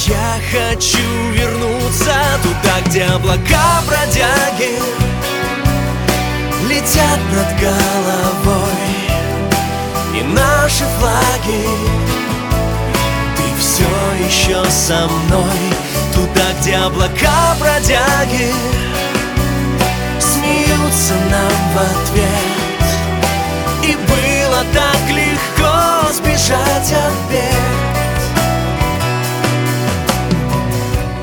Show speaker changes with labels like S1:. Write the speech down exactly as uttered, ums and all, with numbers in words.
S1: Я хочу вернуться туда, где облака бродяги летят над головой, и наши флаги. Ты все еще со мной, туда, где облака бродяги смеются нам в ответ. И было так легко сбежать от бед.